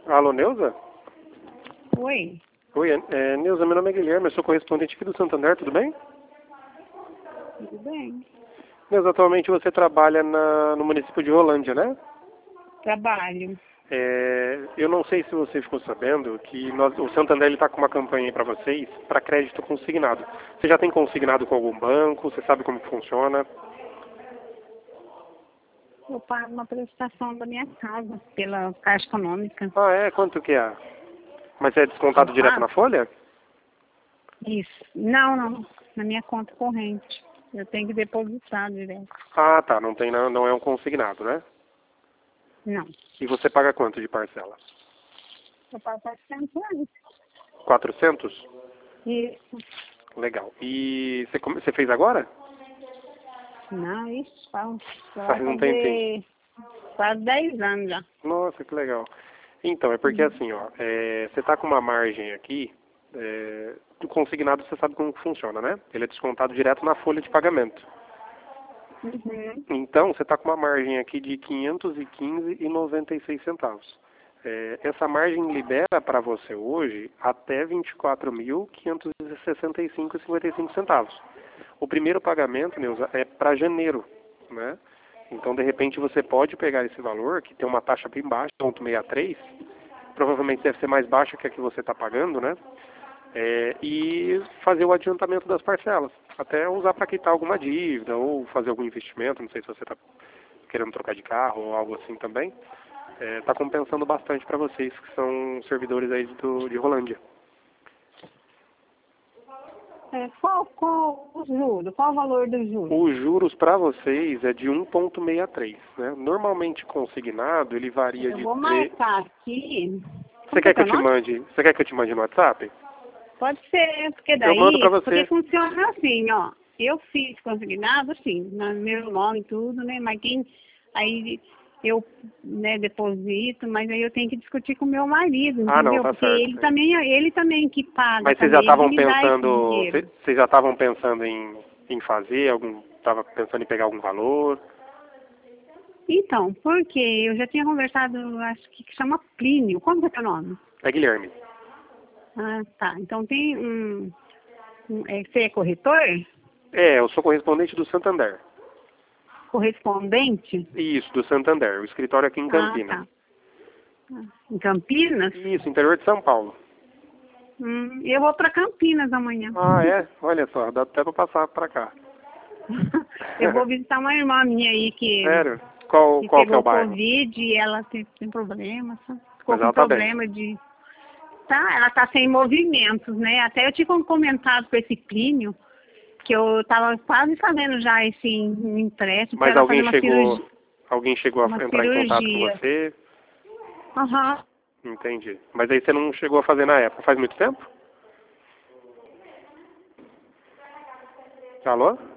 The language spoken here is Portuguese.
Alô, Neuza? Oi, Oi, Neuza, meu nome é Guilherme, eu sou correspondente aqui do Santander, tudo bem? tudo bem? Neuza, atualmente você trabalha no município de Rolândia, né? Trabalho. Eu não sei se você ficou sabendo que o Santander está com uma campanha para vocês para crédito consignado. Você já tem consignado com algum banco? Você sabe como que funciona? Eu pago uma prestação da minha casa pela Caixa Econômica. Ah, é? Quanto que é? Mas é descontado Eu direto pago? na folha? Isso. Não. Na minha conta corrente. Eu tenho que depositar direto. Ah, tá, não é um consignado, né? Não. E você paga quanto de parcela? Eu pago R$ 400. 400? Isso. Legal. E você fez agora? Não, isso vai Faz um tempinho. fazer quase 10 anos já. Nossa, que legal. Então, é porque assim, ó, você está com uma margem aqui, do consignado você sabe como que funciona, né? Ele é descontado direto na folha de pagamento. Uhum. Então, você está com uma margem aqui de R$ 515,96. Essa margem libera para você hoje até R$ 24.565,55. O primeiro pagamento, Neuza, é para janeiro, né? Então, de repente, você pode pegar esse valor, que tem uma taxa bem baixa, 0,63, provavelmente deve ser mais baixa que a que você está pagando, né? E fazer o adiantamento das parcelas, até usar para quitar alguma dívida ou fazer algum investimento, não sei se você está querendo trocar de carro ou algo assim também. Está compensando bastante para vocês que são servidores aí de Rolândia. Qual o juro? Qual o valor do juro? Os juros para vocês é de 1,63, né? Normalmente consignado ele varia Eu de vou 3. marcar aqui. Você Como que é quer que teu eu te nome? mande? Você quer que eu te mande no WhatsApp? Pode ser, porque Eu mando para porque você. funciona assim, ó. Eu fiz consignado, assim, no meu nome e tudo, né? Mas aí eu, né, deposito, mas aí eu tenho que discutir com o meu marido, Ah, não, entendeu? tá Porque certo. ele também que paga Mas vocês já também, ele que estavam me dá esse pensando, dinheiro. vocês já estavam pensando em fazer estava pensando em pegar algum valor? Então, porque eu já tinha conversado, acho que chama Plínio. Como que é o nome? É Guilherme. Ah, tá. Então tem você é corretor? Eu sou correspondente do Santander. Correspondente? Isso, do Santander. O escritório aqui em Ah, Campinas. tá. Em Campinas? Isso, interior de São Paulo. Eu vou para Campinas amanhã. Ah, é? Olha só, dá até para passar para cá. Eu vou visitar uma irmã minha aí Sério? Qual que é o pegou bairro? Covid e ela tem problema, sabe? Ficou Mas com ela tá bem. problema de... Tá, ela tá sem movimentos, né? Até eu tive um comentado com esse Plínio, que eu tava quase fazendo já esse empréstimo para Mas ela fazer uma cirurgia. alguém chegou a Uma entrar em contato com cirurgia. você? Aham. Entendi. Mas aí você não chegou a fazer na época. Faz muito tempo? Alô?